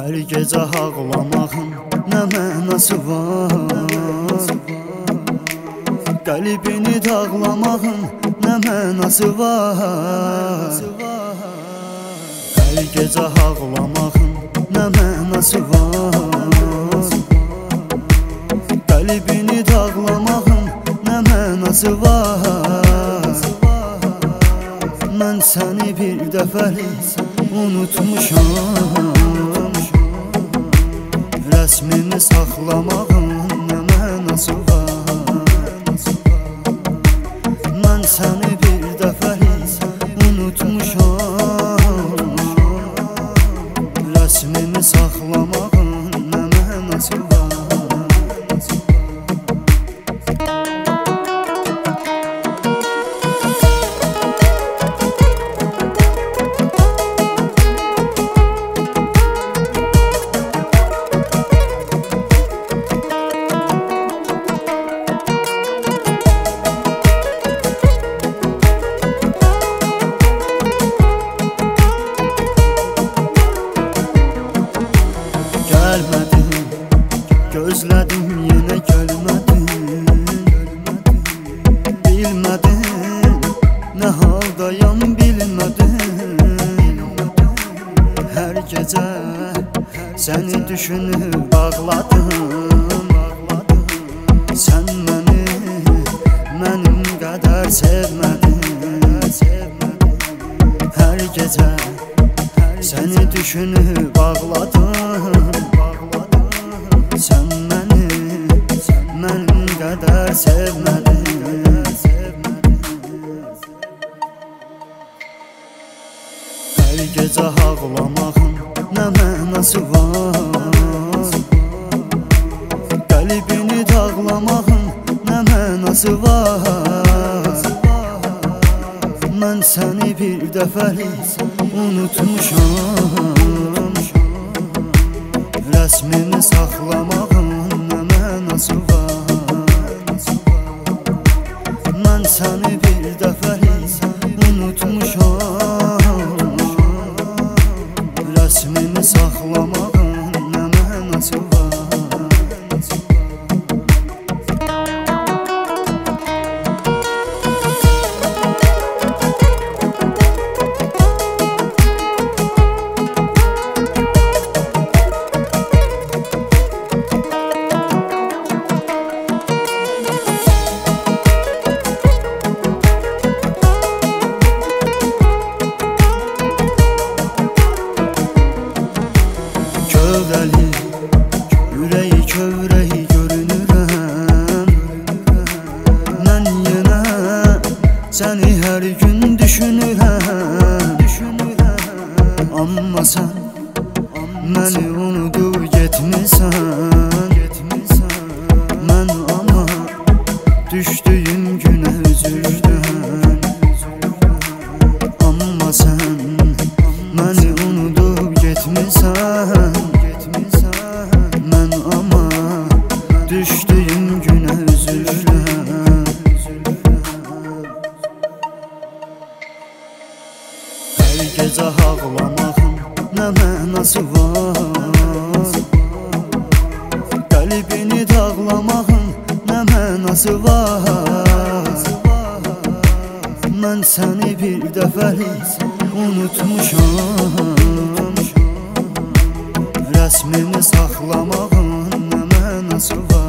Hər gecə ağlamağın nə mənası var? Qəlbini dağlamağın nə mənası var? Hər gecə ağlamağın nə mənası var? Qəlbini dağlamağın nə mənası var? Mən səni bir dəfəlik unutmuşam, rəsmimi saxlamağın nə mənası var? Mən səni bir dəfəlik unutmuşam, rəsmimi saxlamağın nə mənası var? Gəlmədin, gözlədim yenə gəlmədin. Bilmədin, nə haldayam bilmədin. Hər gecə səni düşünüb ağladım. Sən məni mənim qədər sevmədin. Hər gecə səni düşünüb ağladım. Sən məni mənim qədər sevmədin. Hər gecə ağlamağın nə mənası var? Qəlbini dağlamağın nə mənası var? Mən səni bir dəfəlik unutmuşam, rəsmimi saxlamağın nə mənası var? Mən səni bir dəfəlik unutmuşam, rəsmimi saxlamağın nə mənası var? Kövrəli, ürəyi kövrəyi görünürəm. Mən yenə səni hər gün düşünürəm. Amma sən məni unudub getmisən. Mən amma düşdüyüm günə üzüldüm. Amma sən məni unudub getmisən. Mən amma düşdüyüm günə üzüldüm. Hər gecə ağlamağın nə mənası var? Qəlbini dağlamağın nə mənası var? Mən səni bir dəfəlik unutmuşam, rəsmimi saxlamağın nə mənası var?